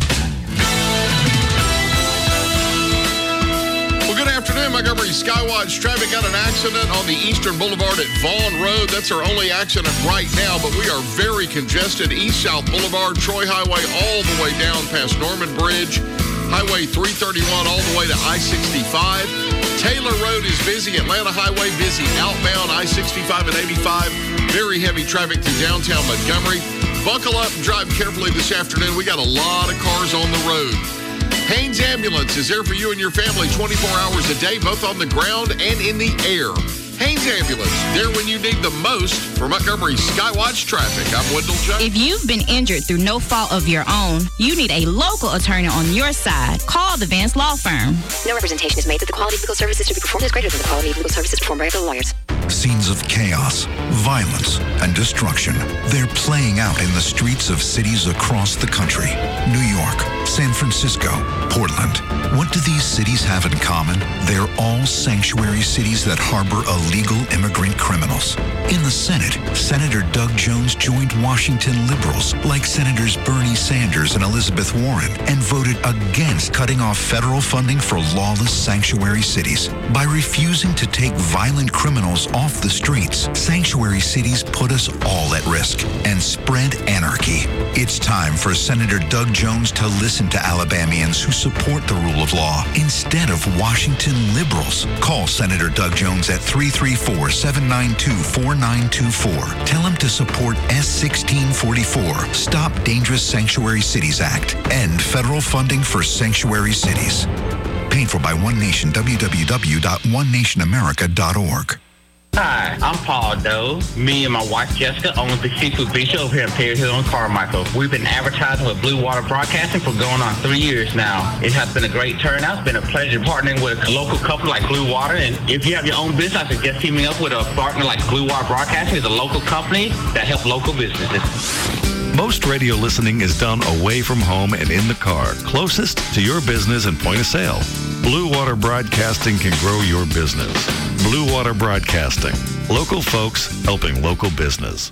Well, good afternoon, Montgomery Skywatch. Traffic got an accident on the Eastern Boulevard at Vaughn Road. That's our only accident right now, but we are very congested. East-South Boulevard, Troy Highway, all the way down past Norman Bridge, Highway three thirty-one all the way to I sixty-five. Taylor Road is busy. Atlanta Highway busy outbound, I sixty-five and eighty-five. Very heavy traffic through downtown Montgomery. Buckle up and drive carefully this afternoon. We got a lot of cars on the road. Haynes Ambulance is there for you and your family twenty-four hours a day, both on the ground and in the air. Haynes Ambulance, there when you need the most. For Montgomery Skywatch Traffic, I'm Wendell Chuck. If you've been injured through no fault of your own, you need a local attorney on your side. Call the Vance Law Firm. No representation is made that the quality of legal services to be performed is greater than the quality of legal services performed by other lawyers. Scenes of chaos, violence, and destruction. They're playing out in the streets of cities across the country. New York, San Francisco, Portland. What do these cities have in common? They're all sanctuary cities that harbor illegal immigrant criminals. In the Senate, Senator Doug Jones joined Washington liberals like Senators Bernie Sanders and Elizabeth Warren and voted against cutting off federal funding for lawless sanctuary cities. By refusing to take violent criminals off the streets, sanctuary cities put us all at risk and spread anarchy. It's time for Senator Doug Jones to listen to Alabamians who support the rule of law instead of Washington liberals. Call Senator Doug Jones at three three four, seven nine two, four nine two four. Tell him to support S sixteen forty-four, Stop Dangerous Sanctuary Cities Act, and federal funding for sanctuary cities. Paid for by One Nation, w w w dot one nation america dot org. Hi, I'm Paul Doe. Me and my wife Jessica own the Seafood Bistro over here in Perry Hill and Carmichael. We've been advertising with Blue Water Broadcasting for going on three years now. It has been a great turnout. It's been a pleasure partnering with a local company like Blue Water. And if you have your own business, I suggest teaming up with a partner like Blue Water Broadcasting. It's a local company that helps local businesses. Most radio listening is done away from home and in the car, closest to your business and point of sale. Blue Water Broadcasting can grow your business. Blue Water Broadcasting. Local folks helping local business.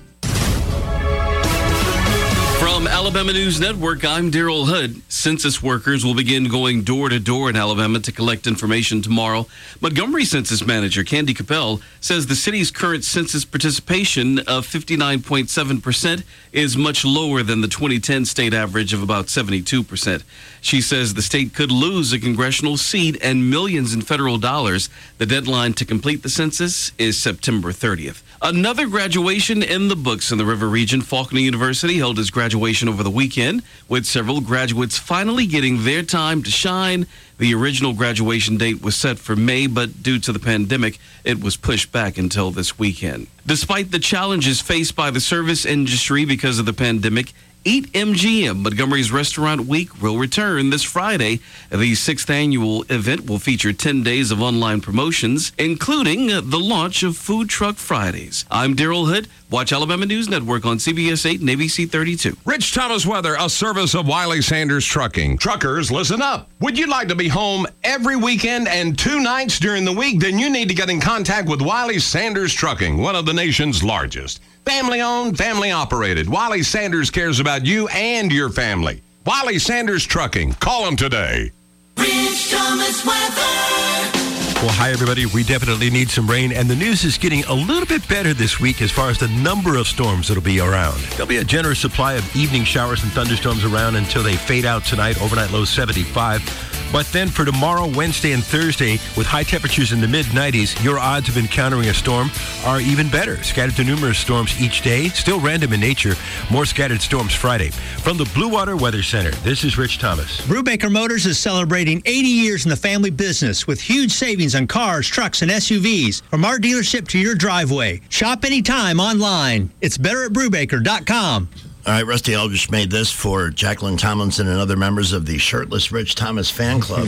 From Alabama News Network, I'm Daryl Hood. Census workers will begin going door to door in Alabama to collect information tomorrow. Montgomery Census Manager Candy Capel says the city's current census participation of fifty-nine point seven percent is much lower than the twenty ten state average of about seventy-two percent. She says the state could lose a congressional seat and millions in federal dollars. The deadline to complete the census is September thirtieth. Another graduation in the books in the River Region. Faulkner University held its graduation over the weekend, with several graduates finally getting their time to shine. The original graduation date was set for May, but due to the pandemic, it was pushed back until this weekend. Despite the challenges faced by the service industry because of the pandemic, Eat M G M, Montgomery's Restaurant Week, will return this Friday. The sixth annual event will feature ten days of online promotions, including the launch of Food Truck Fridays. I'm Daryl Hood. Watch Alabama News Network on C B S eight and A B C thirty-two. Rich Thomas Weather, a service of Wiley Sanders Trucking. Truckers, listen up. Would you like to be home every weekend and two nights during the week? Then you need to get in contact with Wiley Sanders Trucking, one of the nation's largest. Family owned, family operated. Wiley Sanders cares about you and your family. Wiley Sanders Trucking. Call them today. Rich Thomas Weather. Well, hi, everybody. We definitely need some rain, and the news is getting a little bit better this week as far as the number of storms that'll be around. There'll be a generous supply of evening showers and thunderstorms around until they fade out tonight. Overnight low seventy-five. But then for tomorrow, Wednesday, and Thursday, with high temperatures in the mid nineties, your odds of encountering a storm are even better. Scattered to numerous storms each day, still random in nature. More scattered storms Friday. From the Blue Water Weather Center, this is Rich Thomas. Brubaker Motors is celebrating eighty years in the family business with huge savings on cars, trucks, and S U Vs. From our dealership to your driveway. Shop anytime online. It's better at brubaker dot com. All right, Rusty Eldridge made this for Jacqueline Tomlinson and other members of the Shirtless Rich Thomas fan club.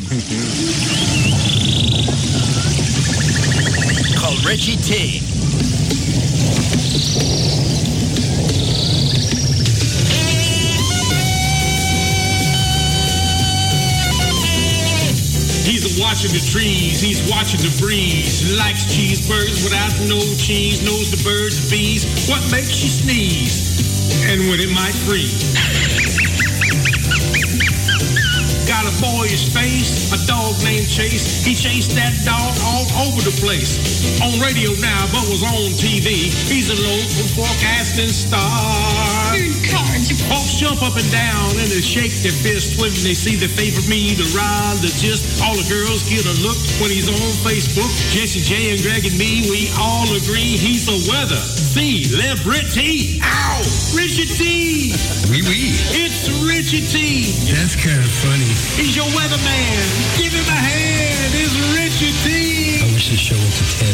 Called Richie T. He's watching the trees, he's watching the breeze. Likes cheeseburgers without no cheese, knows the birds and bees. What makes you sneeze? And when it might freeze. Got a boyish face, a dog named Chase. He chased that dog all over the place. On radio now, but was on T V. He's a local forecasting star. Folks jump up and down and they shake their fists when they see the favorite me, the ride, the gist. All the girls get a look when he's on Facebook. Jesse J and Greg and me, we all agree he's a weather celebrity. Ow! Richie T! Wee wee. It's Richie T. That's kind of funny. He's your weatherman. Give him a hand. It's Richie T. I wish this show went to ten.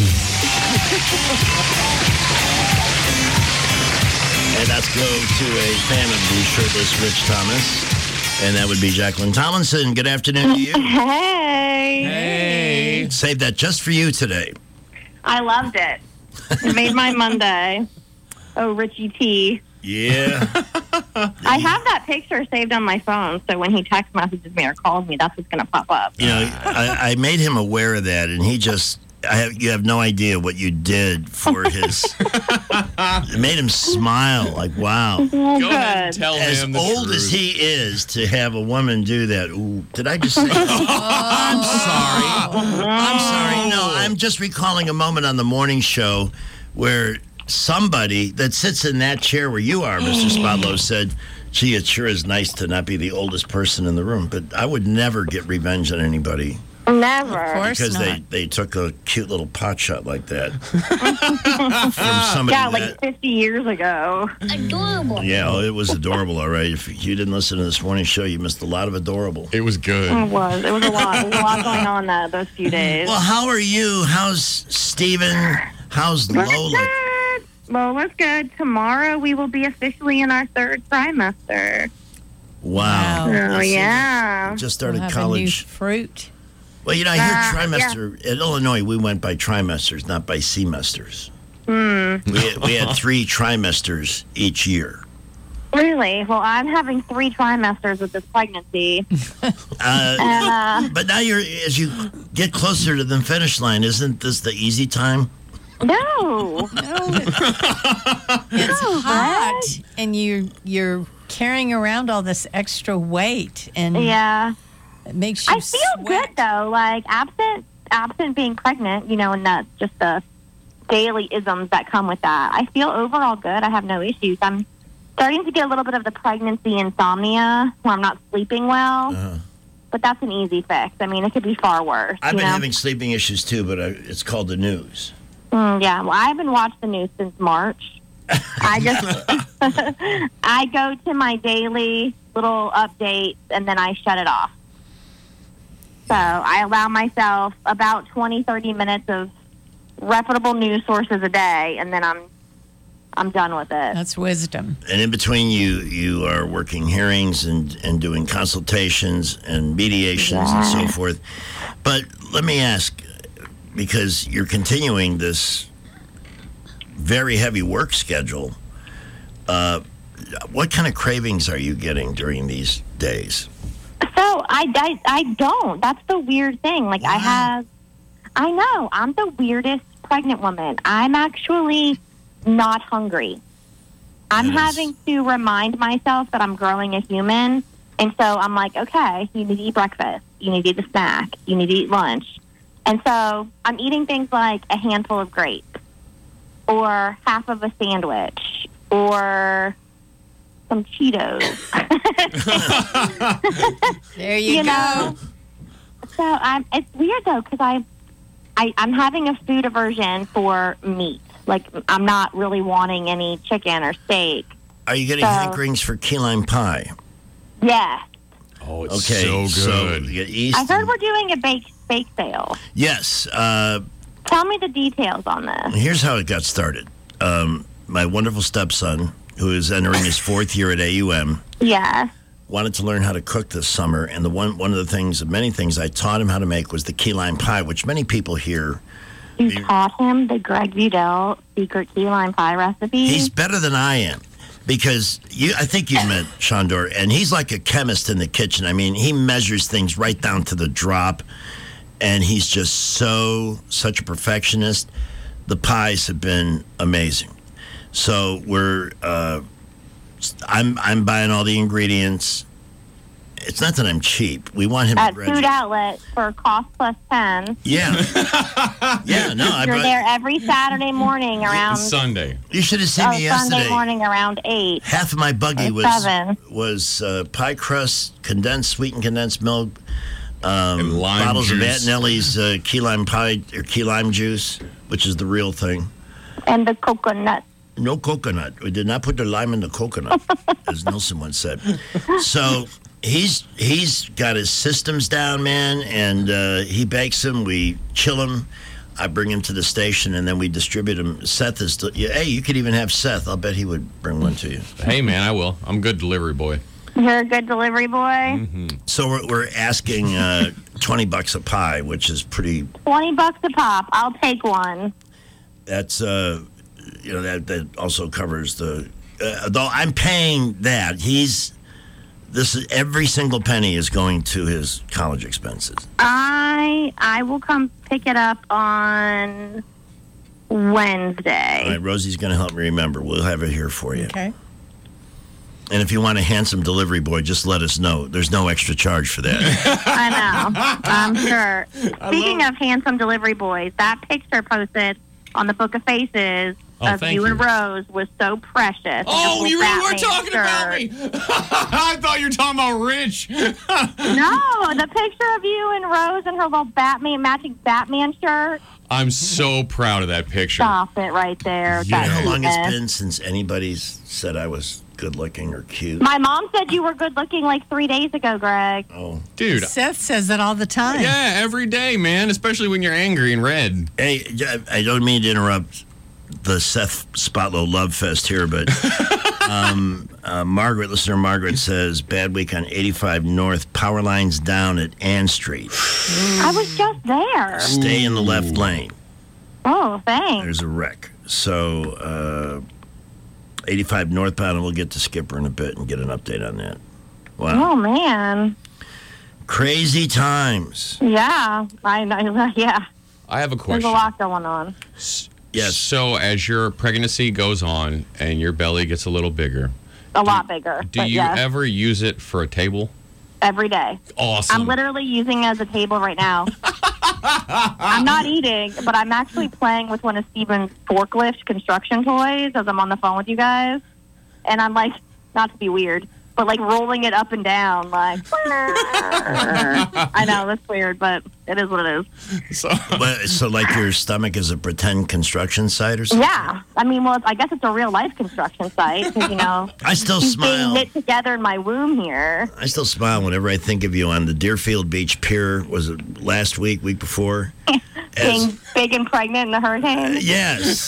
And let's go to a fan of the Shirtless Rich Thomas. And that would be Jacqueline Tomlinson. Good afternoon to you. Hey. Hey. Saved that just for you today. I loved it. It made my Monday. Oh, Richie T. Yeah. I have that picture saved on my phone, so when he text messages me or calls me, that's what's going to pop up. You know, I, I made him aware of that, and he just I have, you have no idea what you did for his. It made him smile. Like, wow. Go ahead and tell as him the old truth. as he is, to have a woman do that. Ooh, did I just say? I'm sorry. I'm sorry. No, I'm just recalling a moment on the morning show where somebody that sits in that chair where you are, Mister Spotlow, said, "Gee, it sure is nice to not be the oldest person in the room." But I would never get revenge on anybody. Never. Of course Because not. they, they took a cute little pot shot like that from somebody Yeah, that... like fifty years ago. Adorable. Yeah, well, it was adorable, all right. If you didn't listen to this morning show, you missed a lot of adorable. It was good. It was. It was a lot. There was a lot going on that those few days. Well, how are you? How's Steven? How's We're Lola? good. Lola's good. Tomorrow we will be officially in our third trimester. Wow. Oh, That's- yeah. Just started We'll have a new college. fruit. Well, you know, I hear Uh, trimester. At Illinois, we went by trimesters, not by semesters. Hmm. We had, we had three trimesters each year. Really? Well, I'm having three trimesters with this pregnancy. Uh, Uh, but now you're, as you get closer to the finish line, isn't this the easy time? No. It's hot, and you you're carrying around all this extra weight, and Yeah. it makes you I feel good though. Like absent, absent being pregnant, you know, and that's just the daily isms that come with that. I feel overall good. I have no issues. I'm starting to get a little bit of the pregnancy insomnia where I'm not sleeping well, Uh, but that's an easy fix. I mean, it could be far worse. I've you been know? having sleeping issues too, but I, it's called the news. Mm, yeah, well, I haven't watched the news since March. I just, I go to my daily little updates and then I shut it off. So I allow myself about twenty, thirty minutes of reputable news sources a day, and then I'm, I'm done with it. That's wisdom. And in between, you you are working hearings and, and doing consultations and mediations and so forth. But let me ask, because you're continuing this very heavy work schedule, uh, what kind of cravings are you getting during these days? So I, I, I don't. That's the weird thing. Like I have, I know I'm the weirdest pregnant woman. I'm actually not hungry. I'm having to remind myself that I'm growing a human. And so I'm like, okay, you need to eat breakfast. You need to eat a snack. You need to eat lunch. And so I'm eating things like a handful of grapes or half of a sandwich or some Cheetos. There you, go. know? So I'm, it's weird, though, because I, I, I'm having a food aversion for meat. Like, I'm not really wanting any chicken or steak. Are you getting So- hankerings for key lime pie? Yeah. Oh, it's okay, so so good. you get yeast. I heard we're doing a bake, bake sale. Yes. Uh, Tell me the details on this. Here's how it got started. Um, my wonderful stepson, who is entering his fourth year at A U M, Yeah. wanted to learn how to cook this summer. And the one one of the things, many things I taught him how to make was the key lime pie, which many people here. You taught him the Greg Vidal secret key lime pie recipe? He's better than I am. Because you, I think you met Shandor, and he's like a chemist in the kitchen. I mean, he measures things right down to the drop, and he's just so, such a perfectionist. The pies have been amazing. So we're, uh, I'm, I'm buying all the ingredients. It's not that I'm cheap. We want him At to graduate. Food Outlet for cost plus ten. Yeah. Yeah, no, I You're brought- there every Saturday morning around... Sunday. You should have seen oh, me Sunday yesterday. morning around eight. Half of my buggy Or was seven. was uh, pie crust, condensed, sweetened condensed milk, um, lime bottles of juice. Aunt Nellie's uh, key lime pie or key lime juice, which is the real thing. And the coconut. No coconut. We did not put the lime in the coconut, as Nelson once said. So he's he's got his systems down, man, and uh, he bakes them. We chill them. I bring him to the station, and then we distribute them. Seth is, still, yeah, hey, you could even have Seth. I'll bet he would bring one to you. Hey, man, I will. I'm a good delivery boy. You're a good delivery boy. Mm-hmm. So we're, we're asking uh, twenty bucks a pie, which is pretty. twenty bucks a pop. I'll take one. That's uh, you know that that also covers the. Uh, though I'm paying that, he's this is every single penny is going to his college expenses. I I will come pick it up on Wednesday. All right, Rosie's going to help me remember. We'll have it here for you. Okay. And if you want a handsome delivery boy, just let us know. There's no extra charge for that. I know. I'm sure. Speaking of handsome delivery boys, that picture posted on the Book of Faces Oh, of thank you, and you. Rose was so precious. Oh, And you the really were Batman talking about shirt. me. I thought you were talking about Rich. No, the picture of you and Rose and her little Batman matching Batman shirt. I'm so proud of that picture. Stop it right there. You know That's how long it's cuteness. been since anybody's said I was good looking or cute? My mom said you were good looking like three days ago, Greg. Oh, Dude. Seth says that all the time. Yeah, every day, man, especially when you're angry and red. Hey, I don't mean to interrupt the Seth Spotlow Love Fest here, but um, uh, Margaret, listener Margaret says, bad week on eighty-five North, power lines down at Ann Street. I was just there. Stay in the left lane. Oh, thanks. There's a wreck. So, uh, eighty-five northbound, and we'll get to Skipper in a bit and get an update on that. Wow. Oh, man. Crazy times. Yeah. I know. Yeah. I have a There's question. a lot going on. Yes. So as your pregnancy goes on and your belly gets a little bigger, A lot bigger. do but you yes, ever use it for a table? every day. Awesome. I'm literally using it as a table right now. I'm not eating, but I'm actually playing with one of Steven's forklift construction toys as I'm on the phone with you guys. And I'm like, not to be weird, but like rolling it up and down, like. I know, that's weird, but it is what it is. So, Well, so like your stomach is a pretend construction site or something? Yeah. I mean, well, I guess it's a real life construction site because, you know, I still he's smile. being knit together in my womb here. I still smile whenever I think of you on the Deerfield Beach Pier. Was it last week, week before? Being big and pregnant in the hurricane. Yes.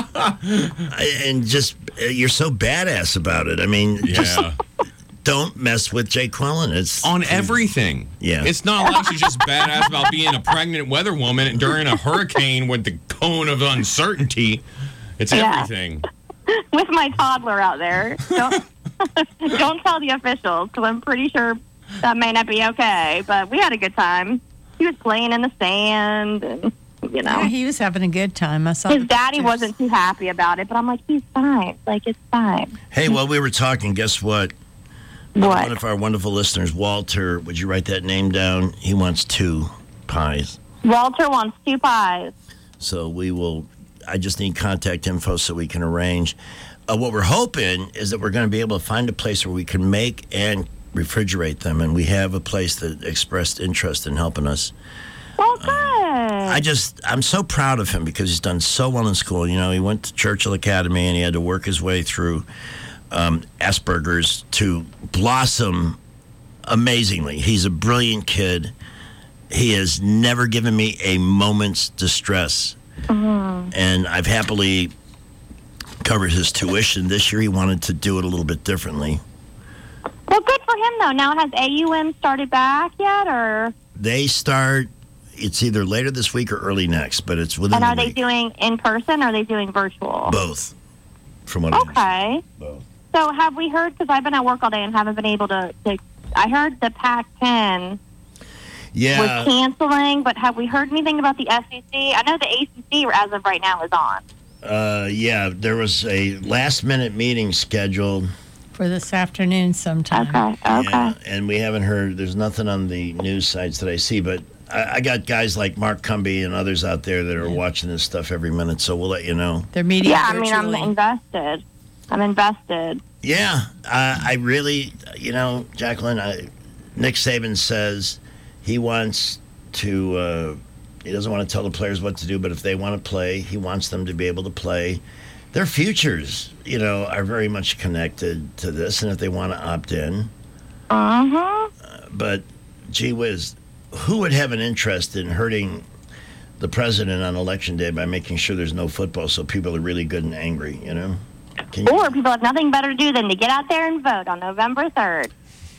I- and just, uh, you're so badass about it. I mean, just yeah. don't mess with Jake Quillen. It's On everything. Yeah. It's not like she's just badass about being a pregnant weather woman during a hurricane with the cone of uncertainty. It's Yeah. everything. With my toddler out there. Don't, don't tell the officials because I'm pretty sure that may not be okay. But we had a good time. He was playing in the sand and, you know. Yeah, he was having a good time. I saw His the daddy pictures. wasn't too happy about it, but I'm like, he's fine. Like, it's fine. Hey, while we were talking, guess what? What? One of our wonderful listeners, Walter, would you write that name down? He wants two pies. Walter wants two pies. So we will, I just need contact info so we can arrange. Uh, what we're hoping is that we're going to be able to find a place where we can make and refrigerate them. And we have a place that expressed interest in helping us. Well, good. I just, I'm so proud of him because he's done so well in school. You know, he went to Churchill Academy and he had to work his way through um, Asperger's to blossom amazingly. He's a brilliant kid. He has never given me a moment's distress. Mhm. And I've happily covered his tuition. This year he wanted to do it a little bit differently. Well, good for him, though. Now, has A U M started back yet, or They start, it's either later this week or early next, but it's within and the are they week. doing in person or are they doing virtual? Both, from what I Okay. Both. So have we heard, because I've been at work all day and haven't been able to, to I heard the Pac ten Yeah. was canceling, but have we heard anything about the S E C? I know the A C C, as of right now, is on. Uh, yeah, there was a last-minute meeting scheduled. For this afternoon sometime. Okay, Yeah, and we haven't heard, there's nothing on the news sites that I see, but I, I got guys like Mark Cumby and others out there that are watching this stuff every minute, so we'll let you know. They're meeting Yeah, I mean, I'm virtually. invested. I'm invested. Yeah, uh, I really, you know, Jacqueline, I, Nick Saban says he wants to, uh, he doesn't want to tell the players what to do, but if they want to play, he wants them to be able to play. Their futures, you know, are very much connected to this, and if they want to opt in. Uh-huh. But, gee whiz, who would have an interest in hurting the president on election day by making sure there's no football so people are really good and angry, you know? Can you, Or people have nothing better to do than to get out there and vote on November third.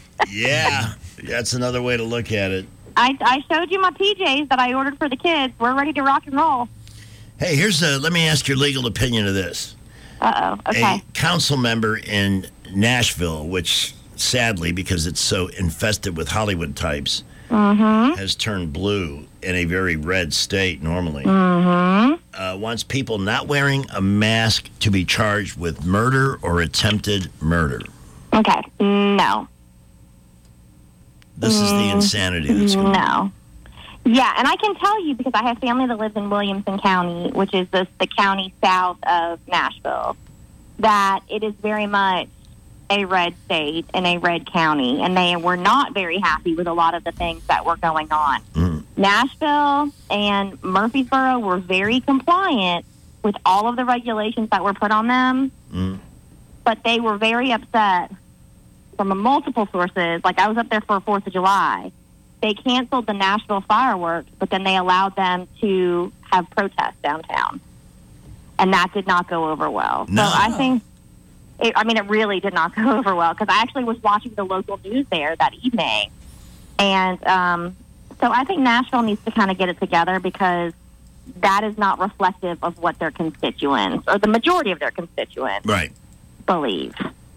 yeah, that's another way to look at it. I, I showed you my P Js that I ordered for the kids. We're ready to rock and roll. Hey, here's a, let me ask your legal opinion of this. Uh-oh. Okay. A council member in Nashville, which sadly, because it's so infested with Hollywood types, Mm-hmm. has turned blue in a very red state normally. Mm-hmm. Uh, wants people not wearing a mask to be charged with murder or attempted murder. Okay. No. This is the Mm, insanity that's going on. No. Yeah, and I can tell you because I have family that lives in Williamson County, which is the, the county south of Nashville, that it is very much a red state and a red county, and they were not very happy with a lot of the things that were going on. Mm. Nashville and Murfreesboro were very compliant with all of the regulations that were put on them, Mm. but they were very upset from multiple sources. Like, I was up there for fourth of July. They canceled the Nashville fireworks, but then they allowed them to have protests downtown. And that did not go over well. No. So I think, it, I mean, it really did not go over well because I actually was watching the local news there that evening. And um, so I think Nashville needs to kind of get it together because that is not reflective of what their constituents, or the majority of their constituents, Right. believe.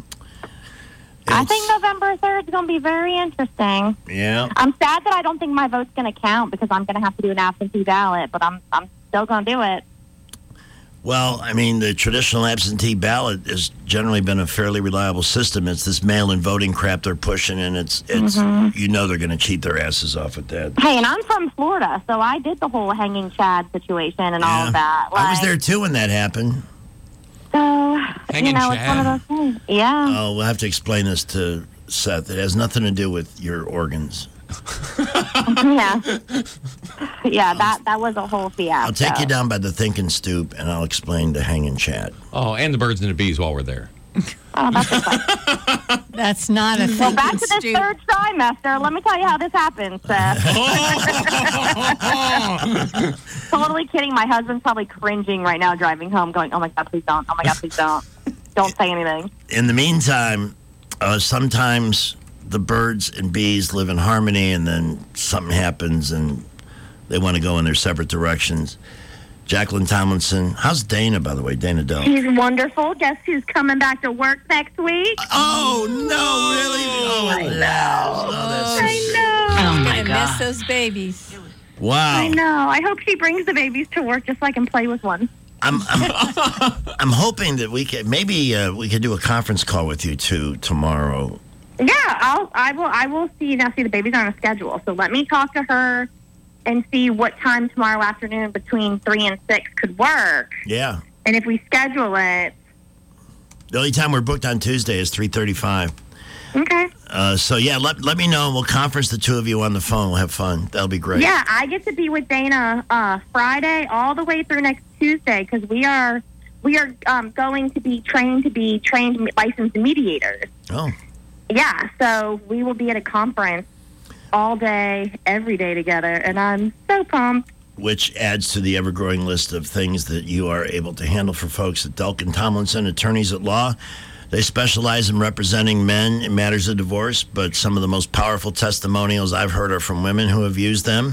I think November third is going to be very interesting. Yeah. I'm sad that I don't think my vote's going to count because I'm going to have to do an absentee ballot, but I'm I'm still going to do it. Well, I mean, the traditional absentee ballot has generally been a fairly reliable system. It's this mail-in voting crap they're pushing, and it's it's Mhm. you know they're going to cheat their asses off with that. Hey, and I'm from Florida, so I did the whole hanging Chad situation and all of that. I was Like, there too when that happened. So, Hanging you know, it's one of Chad? those things. Yeah. Oh, we'll have to explain this to Seth. It has nothing to do with your organs. yeah. Yeah, that, that was a whole fiasco. I'll take you down by the thinking stoop, and I'll explain the hanging Chad. Oh, and the birds and the bees while we're there. Oh, that's exciting. That's not a thing. Well, back to this Stu. third trimester. Let me tell you how this happened, Seth. Totally kidding. My husband's probably cringing right now driving home going, oh, my God, please don't. Oh, my God, please don't. Don't say anything. In the meantime, uh, sometimes the birds and bees live in harmony, and then something happens, and they want to go in their separate directions. Jacqueline Tomlinson. How's Dana, by the way? Dana Dell. He's wonderful. Guess who's coming back to work next week? Oh, no, really? Oh, I know. I know. I'm Oh, going to miss those babies. Wow. I know. I hope she brings the babies to work just so I can play with one. I'm I'm, I'm hoping that we could maybe uh, we could do a conference call with you two tomorrow. Yeah, I'll. I will. I will see now. See, the baby's on a schedule, so let me talk to her and see what time tomorrow afternoon between three and six could work. Yeah. And if we schedule it, The only time we're booked on Tuesday is three thirty-five. okay. Uh, so yeah, let let me know, and we'll conference the two of you on the phone. We'll have fun. That'll be great. Yeah, I get to be with Dana uh, Friday all the way through next Tuesday because we are we are um, going to be trained to be trained licensed mediators. Oh. Yeah, so we will be at a conference all day, every day together, and I'm so pumped. Which adds to the ever-growing list of things that you are able to handle for folks at Delkin Tomlinson, attorneys at law. They specialize in representing men in matters of divorce, but some of the most powerful testimonials I've heard are from women who have used them.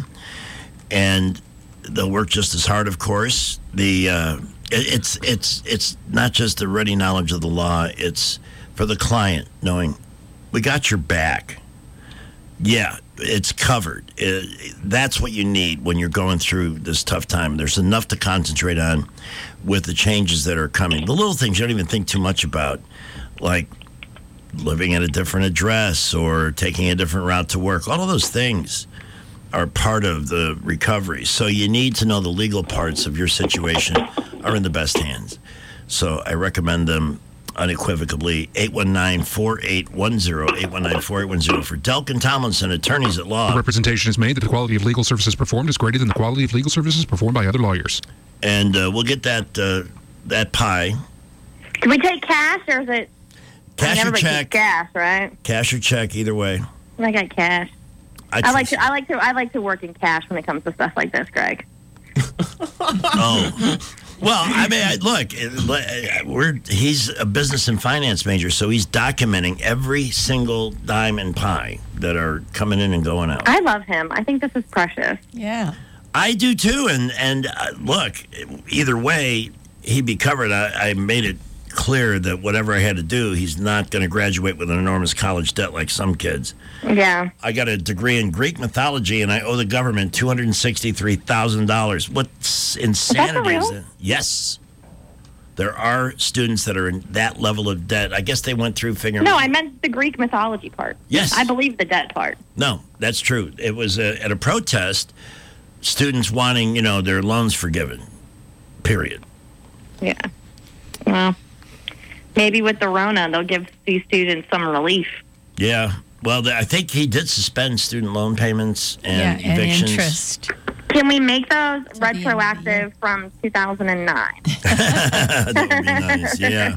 And they'll work just as hard, of course. The uh, it, it's it's it's not just a ready knowledge of the law. It's for the client knowing we got your back. Yeah, it's covered. It, that's what you need when you're going through this tough time. There's enough to concentrate on with the changes that are coming. The little things you don't even think too much about, like living at a different address or taking a different route to work. All of those things are part of the recovery. So you need to know the legal parts of your situation are in the best hands. So I recommend them unequivocally. eight one nine, four eight one zero, eight one nine, four eight one zero for Delkin Tomlinson, attorneys at law. Representation is made that the quality of legal services performed is greater than the quality of legal services performed by other lawyers. And uh, we'll get that uh, that pie. Can we take cash or is it? Cash or Everybody check. takes cash, right? Cash or check, either way. I got cash. I I like to. I like to. I like to work in cash when it comes to stuff like this, Greg. Oh. Well, I mean, I- look, it- we're he's a business and finance major, so he's documenting every single dime and pie that are coming in and going out. I love him. I think this is precious. Yeah. I do too, and and uh, look, either way, he'd be covered. I, I made it clear that whatever I had to do, he's not going to graduate with an enormous college debt like some kids. Yeah. I got a degree in Greek mythology, and I owe the government two hundred sixty-three thousand dollars. What insanity is that? Yes. There are students that are in that level of debt. I guess they went through figuring No, I meant the Greek mythology part. Yes. I believe the debt part. No, that's true. It was a, at a protest, students wanting, you know, their loans forgiven, period. Yeah. Well, maybe with the Rona, they'll give these students some relief. Yeah. Well, the, I think he did suspend student loan payments and Yeah, and evictions. interest. Can we make those retroactive from two thousand nine? That would be nice, yeah.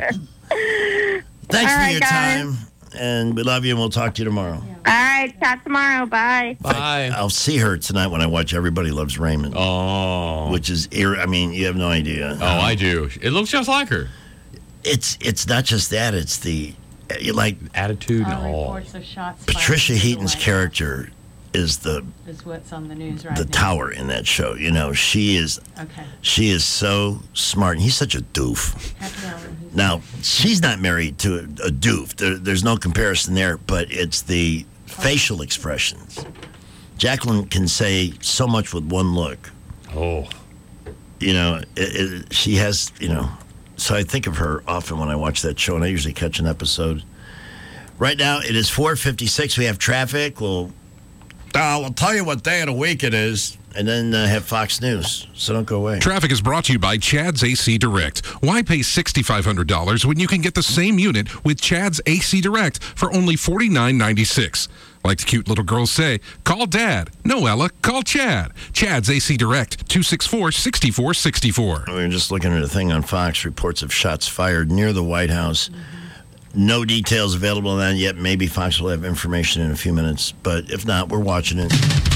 Thanks All for right, your guys. time, and we love you, and we'll talk to you tomorrow. All right, chat tomorrow. Bye. Bye. I'll see her tonight when I watch Everybody Loves Raymond. Oh. Which is, ir- I mean, you have no idea. Oh, I do. It looks just like her. It's it's not just that. It's the, you like, attitude and all. Reports of shots Patricia fired Heaton's character is the is what's on the news right the now. tower in that show. You know, she is Okay. she is so smart, and he's such a doof. Now, she's not married to a, a doof. There, there's no comparison there, but it's the facial expressions. Jacqueline can say so much with one look. Oh. You know, it, it, she has, you know, so I think of her often when I watch that show, and I usually catch an episode. Right now, it is four fifty-six. We have traffic. We'll, uh, we'll tell you what day of the week it is, and then uh, have Fox News. So don't go away. Traffic is brought to you by Chad's A C Direct. Why pay six thousand five hundred dollars when you can get the same unit with Chad's A C Direct for only forty-nine ninety-six? Like the cute little girls say, call Dad. No, Ella, call Chad. Chad's A C Direct, two six four, six four six four. We were just looking at a thing on Fox, reports of shots fired near the White House. No details available on that yet. Maybe Fox will have information in a few minutes, but if not, we're watching it.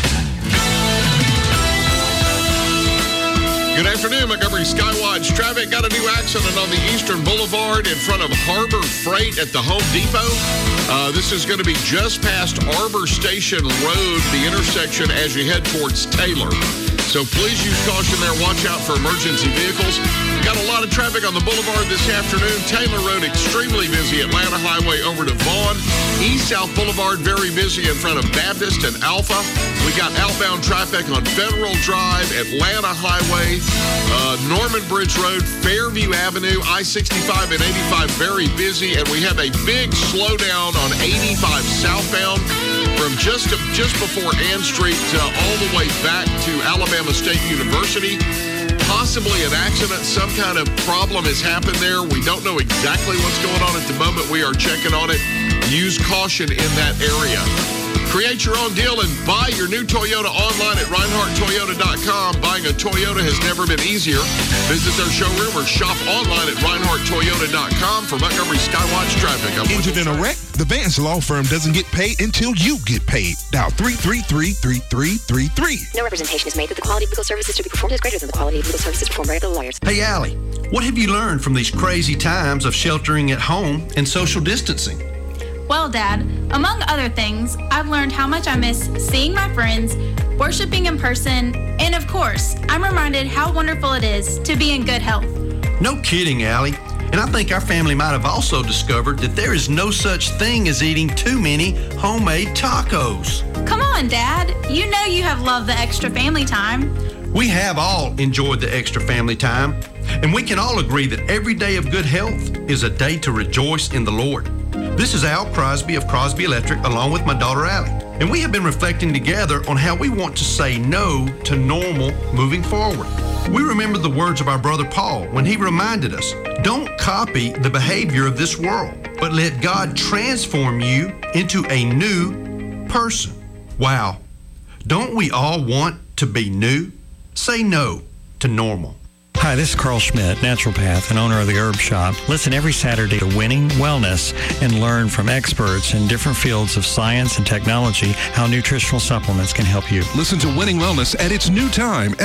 Good afternoon, Montgomery Skywatch traffic. Got a new accident on the Eastern Boulevard in front of Harbor Freight at the Home Depot. Uh, this is going to be just past Arbor Station Road, the intersection as you head towards Taylor. So please use caution there. Watch out for emergency vehicles. Got a lot of traffic on the boulevard this afternoon. Taylor Road extremely busy. Atlanta Highway over to Vaughn. East-South Boulevard very busy in front of Baptist and Alpha. We got outbound traffic on Federal Drive, Atlanta Highway, uh, Norman Bridge Road, Fairview Avenue, I sixty-five and eighty-five very busy. And we have a big slowdown on eighty-five southbound from just just before Ann Street uh, all the way back to Alabama State University. Possibly an accident, some kind of problem has happened there. We don't know exactly what's going on at the moment. We are checking on it. Use caution in that area. Create your own deal and buy your new Toyota online at Reinhardt Toyota dot com. Buying a Toyota has never been easier. Visit their showroom or shop online at Reinhardt Toyota dot com for Montgomery Skywatch traffic. I'm Injured in a wreck? The Vance Law Firm doesn't get paid until you get paid. Dial three three three, three three three three. No representation is made that the quality of legal services to be performed is greater than the quality of legal services performed by other lawyers. Hey, Allie, what have you learned from these crazy times of sheltering at home and social distancing? Well, Dad, among other things, I've learned how much I miss seeing my friends, worshiping in person, and of course, I'm reminded how wonderful it is to be in good health. No kidding, Allie. And I think our family might have also discovered that there is no such thing as eating too many homemade tacos. Come on, Dad. You know you have loved the extra family time. We have all enjoyed the extra family time, and we can all agree that every day of good health is a day to rejoice in the Lord. This is Al Crosby of Crosby Electric, along with my daughter Allie, and we have been reflecting together on how we want to say no to normal moving forward. We remember the words of our brother Paul when he reminded us, don't copy the behavior of this world, but let God transform you into a new person. Wow. Don't we all want to be new? Say no to normal. Hi, this is Carl Schmidt, naturopath and owner of the Herb Shop. Listen every Saturday to Winning Wellness and learn from experts in different fields of science and technology how nutritional supplements can help you. Listen to Winning Wellness at its new time